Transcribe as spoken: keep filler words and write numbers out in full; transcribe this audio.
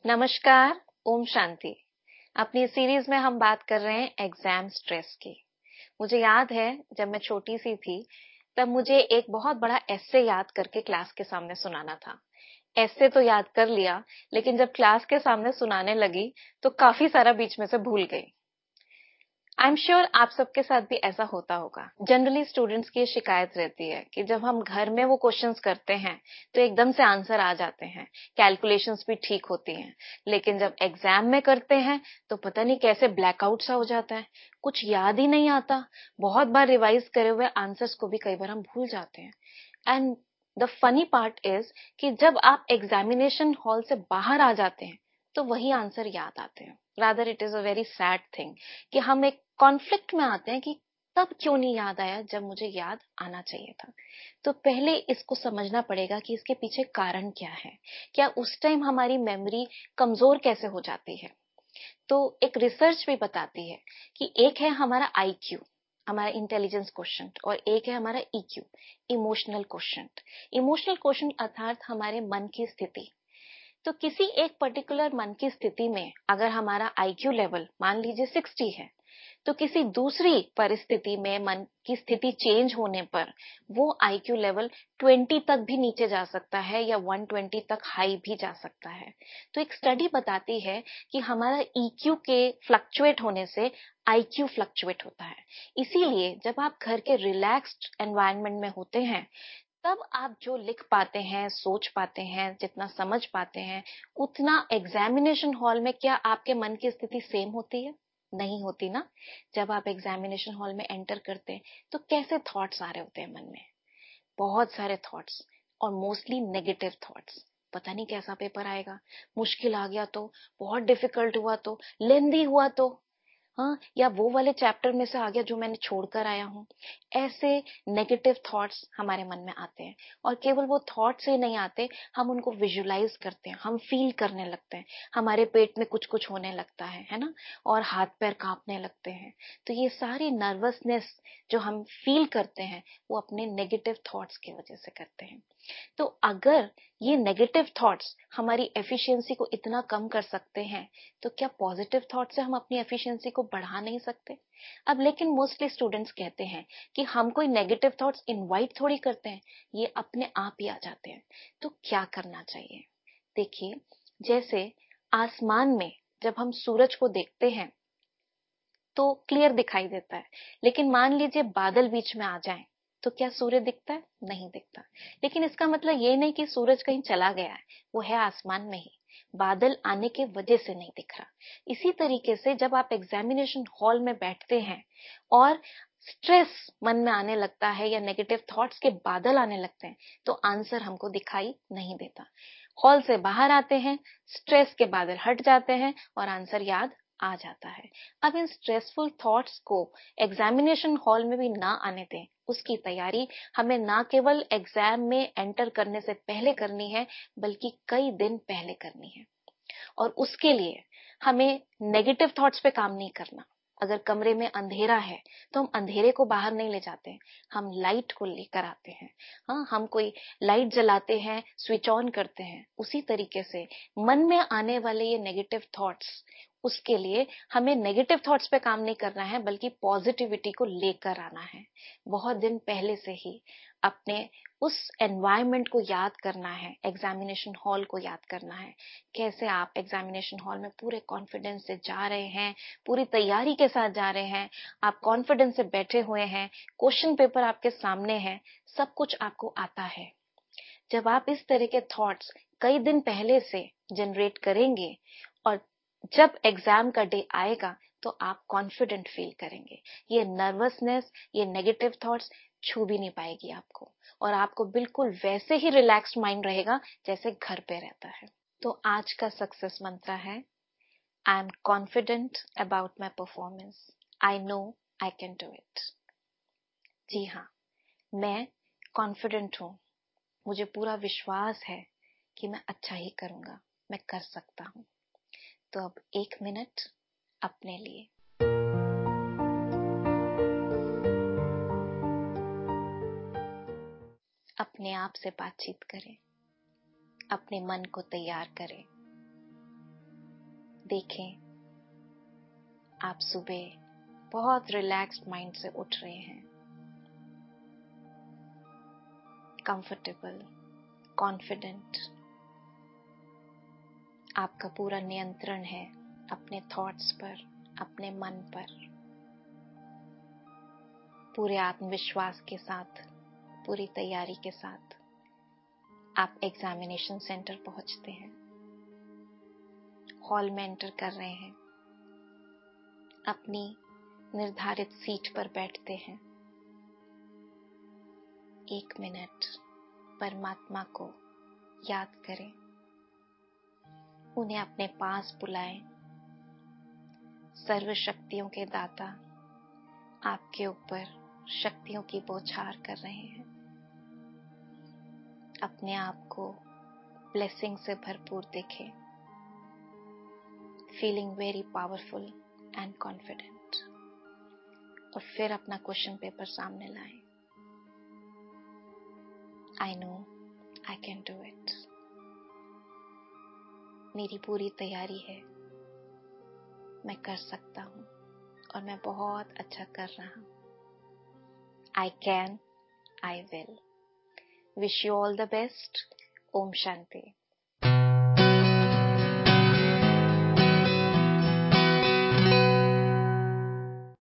नमस्कार, ओम शांति। अपनी सीरीज में हम बात कर रहे हैं एग्जाम स्ट्रेस की। मुझे याद है जब मैं छोटी सी थी तब मुझे एक बहुत बड़ा एस्से याद करके क्लास के सामने सुनाना था। एस्से तो याद कर लिया, लेकिन जब क्लास के सामने सुनाने लगी तो काफी सारा बीच में से भूल गई। आई एम श्योर आप सबके साथ भी ऐसा होता होगा। जनरली स्टूडेंट्स की शिकायत रहती है कि जब हम घर में वो क्वेश्चंस करते हैं तो एकदम से आंसर आ जाते हैं, कैलकुलेशंस भी ठीक होती हैं, लेकिन जब एग्जाम में करते हैं तो पता नहीं कैसे ब्लैकआउट सा हो जाता है, कुछ याद ही नहीं आता। बहुत बार रिवाइज करे हुए आंसर्स को भी कई बार हम भूल जाते हैं। And the funny part is कि जब आप एग्जामिनेशन हॉल से बाहर आ जाते हैं तो वही आंसर याद आते हैं। Rather it is a very sad thing कि हम एक कॉन्फ्लिक्ट में आते हैं कि तब क्यों नहीं याद आया जब मुझे याद आना चाहिए था। तो पहले इसको समझना पड़ेगा कि इसके पीछे कारण क्या है। क्या उस टाइम हमारी मेमोरी कमजोर कैसे हो जाती है। तो एक रिसर्च भी बताती है कि एक है हमारा आईक्यू, हमारा इंटेलिजेंस क्वोशंट, और एक है हमारा EQ, emotional quotient. Emotional quotient अर्थात हमारे मन की स्थिति। तो किसी एक पर्टिकुलर मन की स्थिति में अगर हमारा आईक्यू लेवल मान लीजिए साठ है, तो किसी दूसरी परिस्थिति में मन की स्थिति चेंज होने पर वो आईक्यू लेवल बीस तक भी नीचे जा सकता है या एक सौ बीस तक हाई भी जा सकता है। तो एक स्टडी बताती है कि हमारा ईक्यू के फ्लक्चुएट होने से आईक्यू फ्लक्चुएट होता है। इसीलिए जब आप घर के रिलैक्स्ड एनवायरनमेंट में होते हैं तब आप जो लिख पाते हैं, सोच पाते हैं, जितना समझ पाते हैं, उतना एग्जामिनेशन हॉल में क्या आपके मन की स्थिति सेम होती है? नहीं होती ना। जब आप एग्जामिनेशन हॉल में एंटर करते हैं तो कैसे थॉट्स आ रहे होते हैं मन में? बहुत सारे थॉट्स, और मोस्टली नेगेटिव थॉट्स। पता नहीं कैसा पेपर आएगा, मुश्किल आ गया तो, बहुत डिफिकल्ट हुआ तो, लेंदी हुआ तो, हाँ, या वो वाले चैप्टर में से आ गया जो मैंने छोड़कर आया हूँ। ऐसे नेगेटिव थॉट्स हमारे मन में आते हैं, और केवल वो थॉट्स ही नहीं आते, हम उनको विजुलाइज करते हैं, हम फील करने लगते हैं, हमारे पेट में कुछ कुछ होने लगता है है ना, और हाथ पैर कांपने लगते हैं। तो ये सारी नर्वसनेस जो हम फील करते हैं वो अपने नेगेटिव थॉट्स की वजह से करते हैं। तो अगर ये नेगेटिव थॉट्स हमारी एफिशिएंसी को इतना कम कर सकते हैं, तो क्या पॉजिटिव थॉट से हम अपनी एफिशिएंसी को बढ़ा नहीं सकते? अब लेकिन मोस्टली स्टूडेंट्स कहते हैं कि हम कोई नेगेटिव थॉट्स इनवाइट थोड़ी करते हैं, ये अपने आप ही आ जाते हैं। तो क्या करना चाहिए? देखिए, जैसे आसमान में जब हम सूरज को देखते हैं तो क्लियर दिखाई देता है, लेकिन मान लीजिए बादल बीच में आ जाएं तो क्या सूर्य दिखता है? नहीं दिखता। लेकिन इसका मतलब ये नहीं कि सूरज कहीं चला गया है, वो है आसमान में ही, बादल आने के वजह से नहीं दिख रहा। इसी तरीके से जब आप एग्जामिनेशन हॉल में बैठते हैं और स्ट्रेस मन में आने लगता है या नेगेटिव थॉट्स के बादल आने लगते हैं, तो आंसर हमको दिखाई नहीं देता। हॉल से बाहर आते हैं, स्ट्रेस के बादल हट जाते हैं और आंसर याद आ जाता है। अब इन स्ट्रेसफुल थॉट्स को एग्जामिनेशन हॉल में भी ना आने दें। उसकी तैयारी हमें ना केवल एग्जाम में एंटर करने से पहले करनी है, बल्कि कई दिन पहले करनी है। और उसके लिए हमें नेगेटिव थॉट्स पे काम नहीं करना। अगर कमरे में अंधेरा है तो हम अंधेरे को बाहर नहीं ले जाते, हम लाइट को लेकर आते हैं। हाँ, हम कोई लाइट जलाते हैं, स्विच ऑन करते हैं। उसी तरीके से मन में आने वाले ये नेगेटिव थॉट्स, उसके लिए हमें नेगेटिव थॉट्स पे काम नहीं करना है, बल्कि पॉजिटिविटी को लेकर आना है। बहुत दिन पहले से ही अपने उस एनवायरनमेंट को याद करना है, एग्जामिनेशन हॉल को याद करना है। कैसे आप एग्जामिनेशन हॉल में पूरे कॉन्फिडेंस से जा रहे हैं, पूरी तैयारी के साथ जा रहे हैं, आप कॉन्फिडेंस से बैठे हुए हैं, क्वेश्चन पेपर आपके सामने है, सब कुछ आपको आता है। जब आप इस तरह के थॉट्स कई दिन पहले से जनरेट करेंगे और जब एग्जाम का डे आएगा तो आप कॉन्फिडेंट फील करेंगे। ये नर्वसनेस, ये नेगेटिव थॉट्स छू भी नहीं पाएगी आपको, और आपको बिल्कुल वैसे ही रिलैक्स्ड माइंड रहेगा जैसे घर पे रहता है। तो आज का सक्सेस मंत्र है, I am confident about my performance, I know I can do it. जी हाँ, मैं कॉन्फिडेंट हूँ, मुझे पूरा विश्वास है कि मैं अच्छा ही करूंगा, मैं कर सकता हूँ। तो अब एक मिनट अपने लिए। अपने आप से बातचीत करें, अपने मन को तैयार करें, देखें आप सुबह बहुत रिलैक्स्ड माइंड से उठ रहे हैं, कंफर्टेबल, कॉन्फिडेंट। आपका पूरा नियंत्रण है अपने थॉट्स पर, अपने मन पर। पूरे आत्मविश्वास के साथ, पूरी तैयारी के साथ आप एग्जामिनेशन सेंटर पहुंचते हैं, हॉल में एंटर कर रहे हैं, अपनी निर्धारित सीट पर बैठते हैं। एक मिनट परमात्मा को याद करें, उन्हें अपने पास बुलाएं। सर्व शक्तियों के दाता आपके ऊपर शक्तियों की बौछार कर रहे हैं। अपने आप को ब्लेसिंग से भरपूर देखें, feeling very powerful and confident. और फिर अपना क्वेश्चन पेपर सामने लाएं। I know I can do it. मेरी पूरी तैयारी है, मैं कर सकता हूं और मैं बहुत अच्छा कर रहा हूं। I can, I will. Wish you all the best. Om Shanti.